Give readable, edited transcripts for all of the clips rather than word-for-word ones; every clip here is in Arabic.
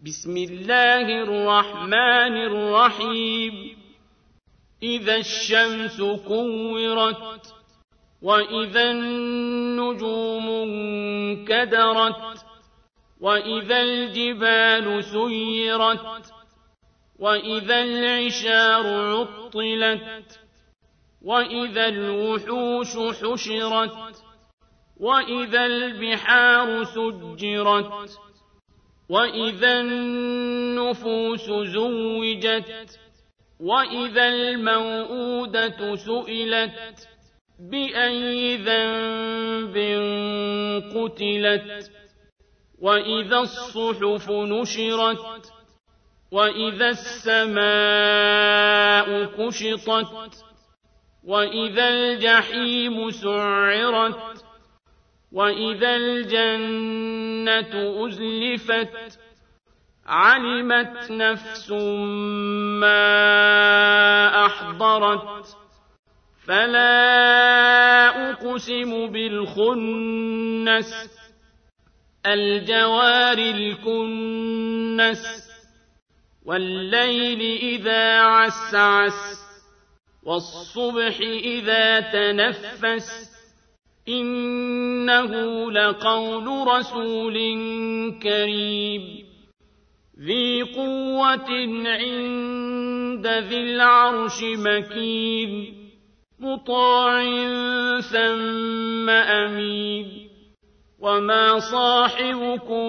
بسم الله الرحمن الرحيم إذا الشمس كورت وإذا النجوم انكدرت وإذا الجبال سيرت وإذا العشار عطلت وإذا الوحوش حشرت وإذا البحار سجرت وإذا النفوس زوجت وإذا الموءودة سئلت بأي ذنب قتلت وإذا الصحف نشرت وإذا السماء كشطت وإذا الجحيم سعرت وإذا الجنة أزلفت علمت نفس ما أحضرت فلا أقسم بالخنس الجوار الكنس والليل إذا عسعس والصبح إذا تنفس إنه لقول رسول كريم ذي قوة عند ذي العرش مكين مطاع ثم أمين وما صاحبكم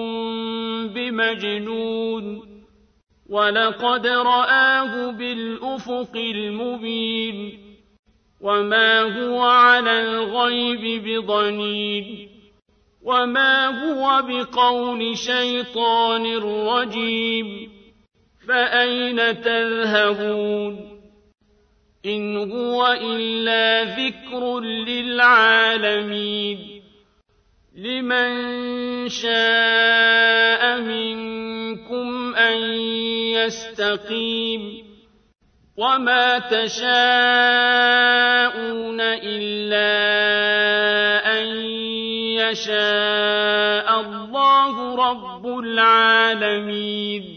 بمجنون ولقد رآه بالأفق المبين وما هو على الغيب بضنين وما هو بقول شيطان رجيم فأين تذهبون إن هو إلا ذكر للعالمين لمن شاء منكم أن يستقيم وما تشاءون إلا أن يشاء الله رب العالمين